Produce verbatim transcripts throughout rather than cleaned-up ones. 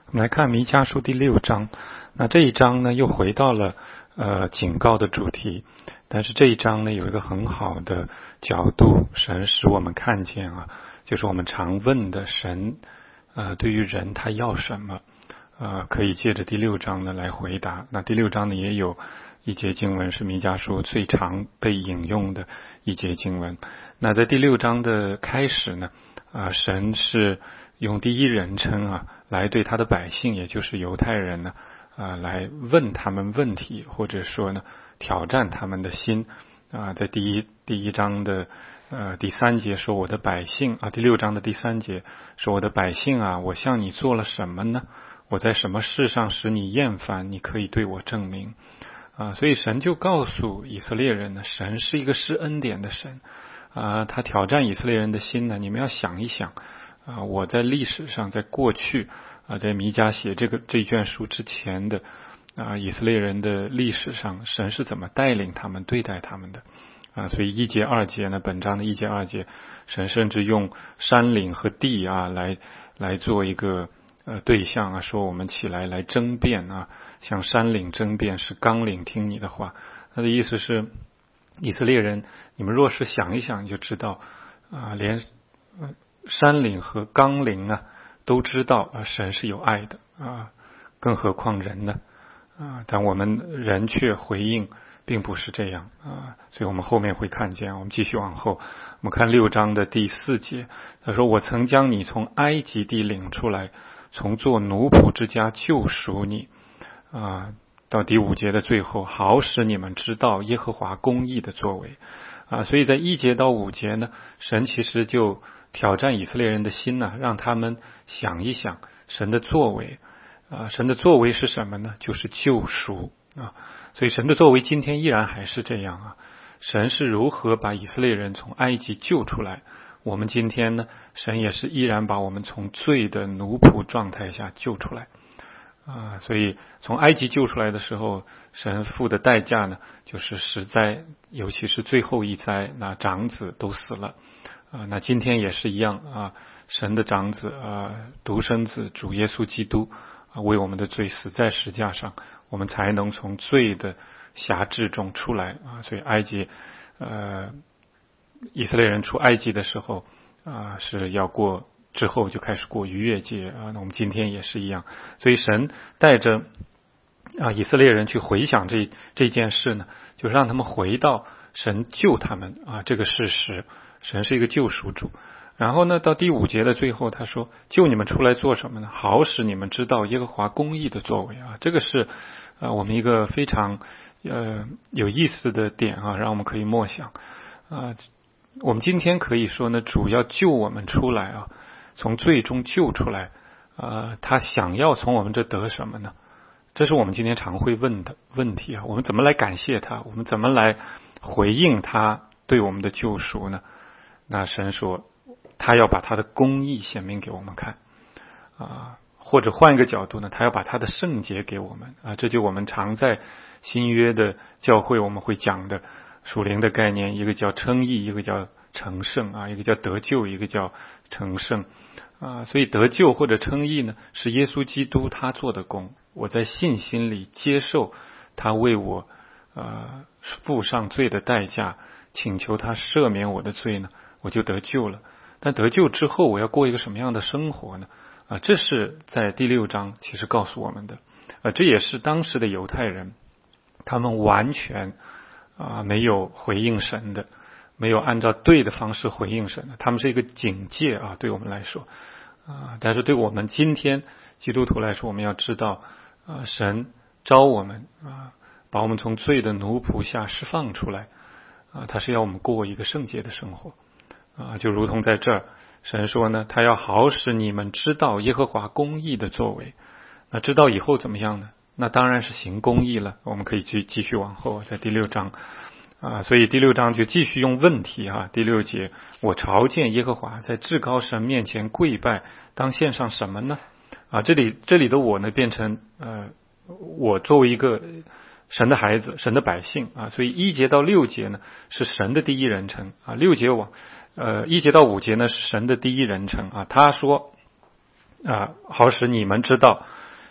我们来看弥迦书第六章，那这一章呢又回到了呃警告的主题，但是这一章呢有一个很好的角度，神使我们看见啊，就是我们常问的神呃对于人他要什么，呃可以借着第六章呢来回答。那第六章呢也有一节经文是弥迦书最常被引用的一节经文。那在第六章的开始呢，啊、呃、神是用第一人称啊来对他的百姓，也就是犹太人呢，啊、呃、来问他们问题，或者说呢挑战他们的心啊、呃。在第一第一章的呃第三节说我的百姓啊，第六章的第三节说我的百姓啊，我向你做了什么呢？我在什么事上使你厌烦？你可以对我证明啊。所以神就告诉以色列人呢，神是一个施恩典的神啊，他挑战以色列人的心呢，你们要想一想。啊，我在历史上，在过去啊，在弥迦写这个这卷书之前的啊，以色列人的历史上，神是怎么带领他们、对待他们的啊？所以一节、二节呢，本章的一节、二节，神甚至用山岭和地啊来来做一个呃对象啊，说我们起来来争辩啊，向山岭争辩，是纲领听你的话。他的意思是，以色列人，你们若是想一想，你就知道啊，连呃。山岭和纲领呢都知道啊，神是有爱的啊，更何况人呢啊？但我们人却回应并不是这样啊，所以我们后面会看见。我们继续往后，我们看六章的第四节，他说：“我曾将你从埃及地领出来，从做奴仆之家救赎你啊。”到第五节的最后，好使你们知道耶和华公义的作为啊。所以在一节到五节呢，神其实就挑战以色列人的心呢、啊，让他们想一想神的作为啊，神的作为是什么呢？就是救赎啊。所以神的作为今天依然还是这样啊。神是如何把以色列人从埃及救出来？我们今天呢，神也是依然把我们从罪的奴仆状态下救出来啊。所以从埃及救出来的时候，神付的代价呢，就是十灾，尤其是最后一灾，那长子都死了。啊，那今天也是一样啊，神的长子啊，独生子主耶稣基督啊，为我们的罪死在十架上，我们才能从罪的辖制中出来啊。所以埃及呃，以色列人出埃及的时候啊，是要过之后就开始过逾越节啊。那我们今天也是一样，所以神带着啊以色列人去回想这这件事呢，就是让他们回到神救他们啊这个事实。神是一个救赎主，然后呢，到第五节的最后，他说：“救你们出来做什么呢？好使你们知道耶和华公义的作为啊！”这个是呃我们一个非常呃有意思的点啊，让我们可以默想啊。我们今天可以说呢，主要救我们出来啊，从罪中救出来啊，他想要从我们这得什么呢？这是我们今天常会问的问题啊。我们怎么来感谢他？我们怎么来回应他对我们的救赎呢？那神说，他要把他的公义显明给我们看啊，或者换一个角度呢，他要把他的圣洁给我们啊。这就我们常在新约的教会我们会讲的属灵的概念，一个叫称义，一个叫成圣啊，一个叫得救，一个叫成圣啊。所以得救或者称义呢，是耶稣基督他做的工，我在信心里接受他为我呃付上罪的代价，请求他赦免我的罪呢，我就得救了。但得救之后，我要过一个什么样的生活呢？啊，这是在第六章其实告诉我们的。啊，这也是当时的犹太人，他们完全啊没有回应神的，没有按照对的方式回应神的。他们是一个警戒啊，对我们来说啊，但是对我们今天基督徒来说，我们要知道啊，神召我们啊，把我们从罪的奴仆下释放出来啊，他是要我们过一个圣洁的生活。啊，就如同在这儿，神说呢，他要好使你们知道耶和华公义的作为。那知道以后怎么样呢？那当然是行公义了。我们可以继继续往后，在第六章啊，所以第六章就继续用问题啊。第六节，我朝见耶和华，在至高神面前跪拜，当献上什么呢？啊，这里这里的我呢，变成呃，我作为一个神的孩子，神的百姓啊，所以一节到六节呢是神的第一人称啊，六节往呃一节到五节呢是神的第一人称啊。他说啊，好使你们知道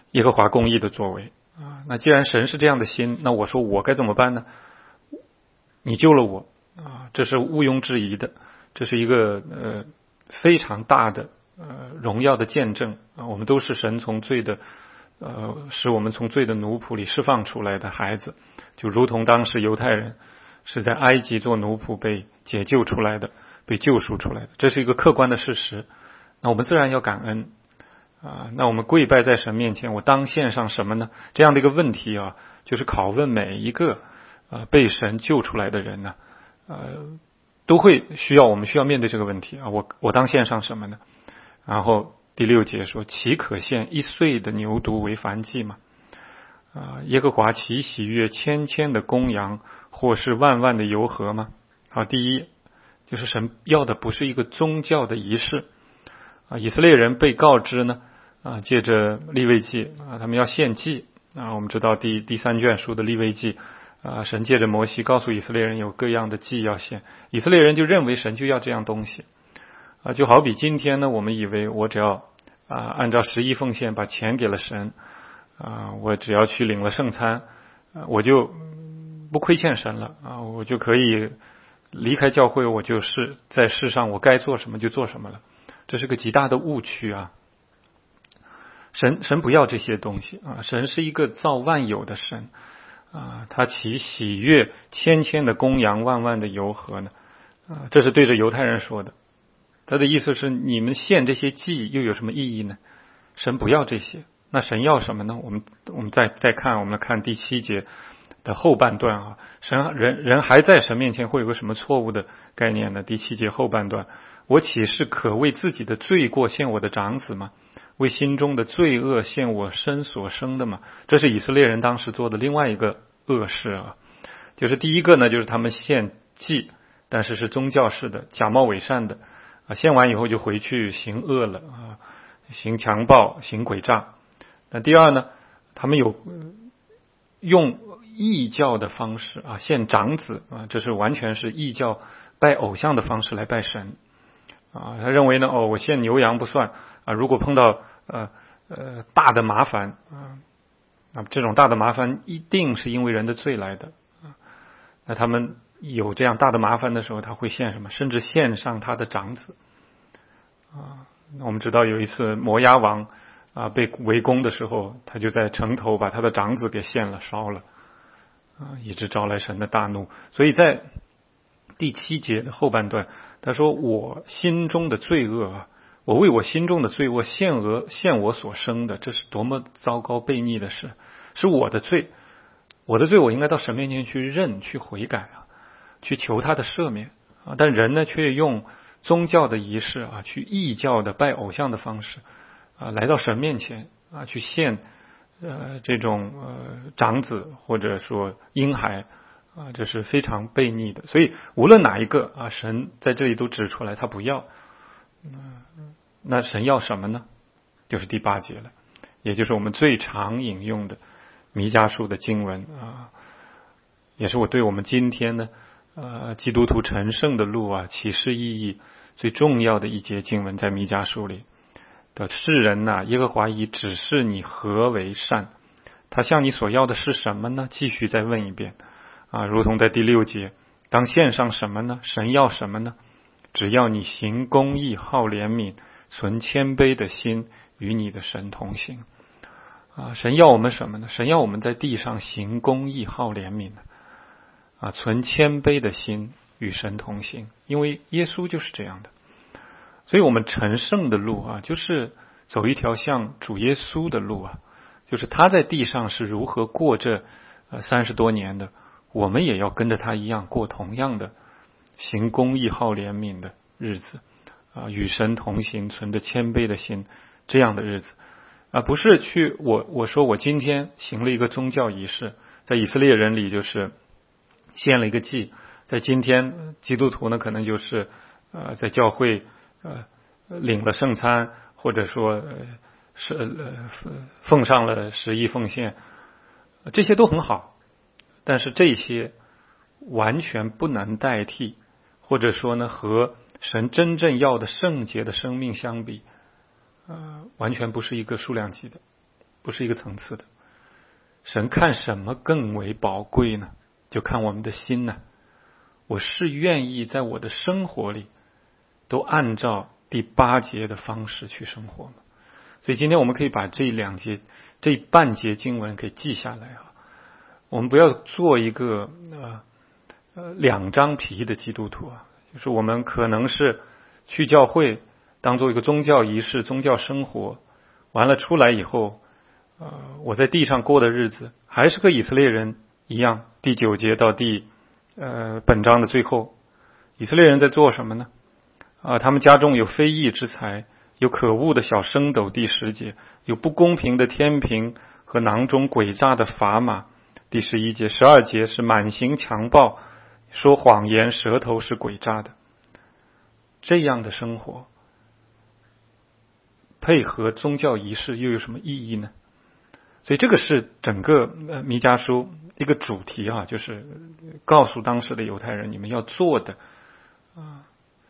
耶和华公义的作为啊。那既然神是这样的心，那我说我该怎么办呢？你救了我啊，这是毋庸置疑的，这是一个呃非常大的呃荣耀的见证啊。我们都是神从罪的呃使我们从罪的奴仆里释放出来的孩子，就如同当时犹太人是在埃及做奴仆被解救出来的，被救赎出来的，这是一个客观的事实。那我们自然要感恩啊。那我们跪拜在神面前，我当献上什么呢？这样的一个问题啊，就是拷问每一个呃被神救出来的人呢，呃，都会需要我们需要面对这个问题啊。我我当献上什么呢？然后第六节说，岂可献一岁的牛犊为燔祭吗？啊，耶和华岂喜悦千千的公羊，或是万万的油河吗？好，第一就是神要的不是一个宗教的仪式啊。以色列人被告知呢啊，借着利未记啊，他们要献祭啊。我们知道第第三卷书的利未记啊，神借着摩西告诉以色列人有各样的祭要献，以色列人就认为神就要这样东西啊。就好比今天呢，我们以为我只要啊按照十一奉献把钱给了神啊，我只要去领了圣餐，啊、我就不亏欠神了啊，我就可以离开教会，我就是在世上我该做什么就做什么了。这是个极大的误区啊！神神不要这些东西啊！神是一个造万有的神啊，他岂喜悦千千的公羊，万万的油河呢？啊，这是对着犹太人说的。他的意思是，你们献这些祭又有什么意义呢？神不要这些。那神要什么呢？我们我们再再看，我们看第七节的后半段啊，神人人还在神面前会有个什么错误的概念呢？第七节后半段，我岂是可为自己的罪过献我的长子吗？为心中的罪恶献我身所生的吗？这是以色列人当时做的另外一个恶事啊，就是第一个呢，就是他们献祭，但是是宗教式的，假冒伪善的啊，献完以后就回去行恶了啊，行强暴，行诡诈。那第二呢，他们有用异教的方式啊，献长子啊，这是完全是异教拜偶像的方式来拜神啊。他认为呢，哦，我献牛羊不算啊，如果碰到呃呃大的麻烦啊，啊这种大的麻烦一定是因为人的罪来的啊。那他们有这样大的麻烦的时候，他会献什么？甚至献上他的长子啊。那我们知道有一次摩押王啊，被围攻的时候，他就在城头把他的长子给献了，烧了，啊，一直招来神的大怒。所以在第七节的后半段，他说：“我心中的罪恶啊，我为我心中的罪恶献额献我所生的，这是多么糟糕悖逆的事！是我的罪，我的罪，我应该到神面前去认、去悔改啊，去求他的赦免啊。但人呢，却用宗教的仪式啊，去异教的拜偶像的方式。”啊，来到神面前啊，去献呃这种呃长子或者说婴孩啊，这是非常悖逆的。所以无论哪一个啊，神在这里都指出来，他不要。嗯，那神要什么呢？就是第八节了，也就是我们最常引用的弥迦书的经文啊，也是我对我们今天呢呃基督徒成圣的路啊启示意义最重要的一节经文，在弥迦书里。的世人呐、啊，耶和华已指示你何为善，他向你所要的是什么呢？继续再问一遍啊，如同在第六节，当献上什么呢？神要什么呢？只要你行公义，好怜悯，存谦卑的心，与你的神同行啊。神要我们什么呢？神要我们在地上行公义，好怜悯啊，存谦卑的心，与神同行，因为耶稣就是这样的。所以我们成圣的路啊，就是走一条像主耶稣的路啊，就是他在地上是如何过这呃三十多年的，我们也要跟着他一样过同样的行公义、好怜悯的日子啊，与神同行，存着谦卑的心这样的日子啊，不是去我我说我今天行了一个宗教仪式，在以色列人里就是献了一个祭，在今天基督徒呢可能就是呃在教会。呃，领了圣餐，或者说呃是呃奉上了十一奉献，这些都很好，但是这些完全不能代替，或者说呢和神真正要的圣洁的生命相比，呃，完全不是一个数量级的不是一个层次的。神看什么更为宝贵呢？就看我们的心呢。我是愿意在我的生活里都按照第八节的方式去生活吗？所以今天我们可以把这两节这半节经文给记下来啊。我们不要做一个呃呃两张皮的基督徒啊，就是我们可能是去教会当做一个宗教仪式、宗教生活，完了出来以后，呃，我在地上过的日子还是和以色列人一样。第九节到第呃本章的最后，以色列人在做什么呢？啊，他们家中有非义之财，有可恶的小升斗。第十节，有不公平的天平和囊中诡诈的砝码。第十一节，十二节是满行强暴，说谎言，舌头是诡诈的。这样的生活配合宗教仪式又有什么意义呢？所以这个是整个呃弥迦书一个主题啊，就是告诉当时的犹太人，你们要做的啊，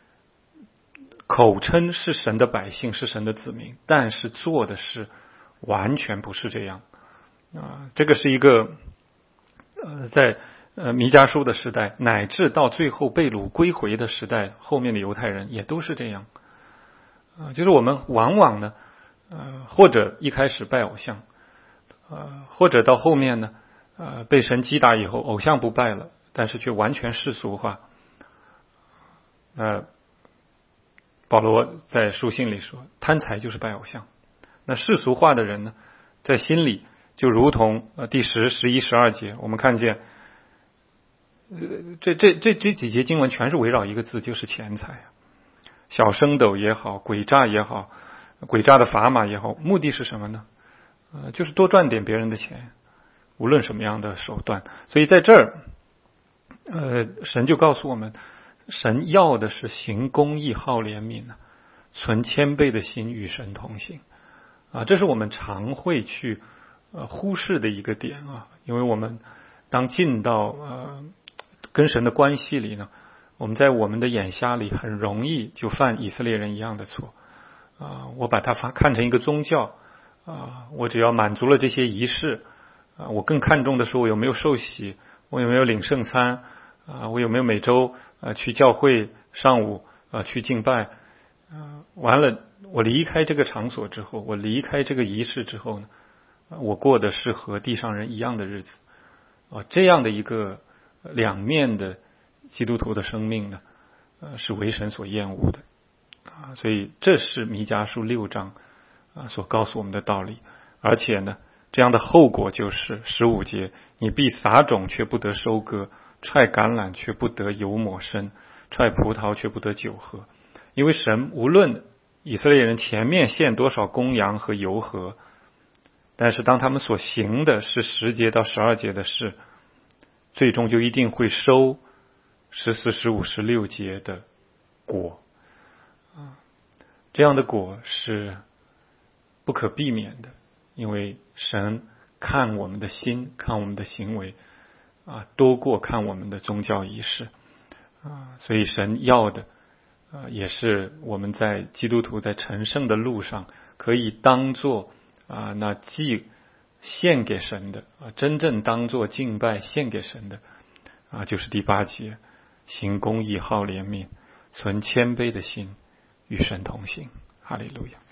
口称是神的百姓，是神的子民，但是做的是完全不是这样啊。这个是一个呃在呃弥迦书的时代，乃至到最后被掳归回的时代，后面的犹太人也都是这样啊。就是我们往往呢，呃或者一开始拜偶像。呃，或者到后面呢，呃，被神击打以后，偶像不拜了，但是却完全世俗化。呃，保罗在书信里说，贪财就是拜偶像。那世俗化的人呢，在心里就如同呃第十、十一、十二节，我们看见，呃，这这这这几节经文全是围绕一个字，就是钱财啊。小升斗也好，诡诈也好，诡诈的砝码也好，目的是什么呢？呃，就是多赚点别人的钱，无论什么样的手段。所以在这儿，呃，神就告诉我们，神要的是行公义、好怜悯呢，存谦卑的心，与神同行啊。这是我们常会去呃忽视的一个点啊，因为我们当进到呃跟神的关系里呢，我们在我们的眼瞎里很容易就犯以色列人一样的错啊。我把它看成一个宗教。啊，我只要满足了这些仪式，啊，我更看重的是我有没有受洗，我有没有领圣餐，啊，我有没有每周啊去教会上午啊去敬拜，啊，完了我离开这个场所之后，我离开这个仪式之后呢，我过的是和地上人一样的日子，啊，这样的一个两面的基督徒的生命呢，呃，是为神所厌恶的，啊，所以这是弥迦书六章。啊，所告诉我们的道理，而且呢，这样的后果就是十五节，你必撒种却不得收割，踹橄榄却不得油抹身，踹葡萄却不得酒喝，因为神无论以色列人前面献多少公羊和油和，但是当他们所行的是十节到十二节的事，最终就一定会收十四、十五、十六节的果啊，这样的果是不可避免的，因为神看我们的心，看我们的行为啊，多过看我们的宗教仪式啊，所以神要的啊，也是我们在基督徒在成圣的路上可以当作啊那祭献给神的啊，真正当作敬拜献给神的啊，就是第八节，行公义，好怜悯，存谦卑的心，与神同行。哈利路亚。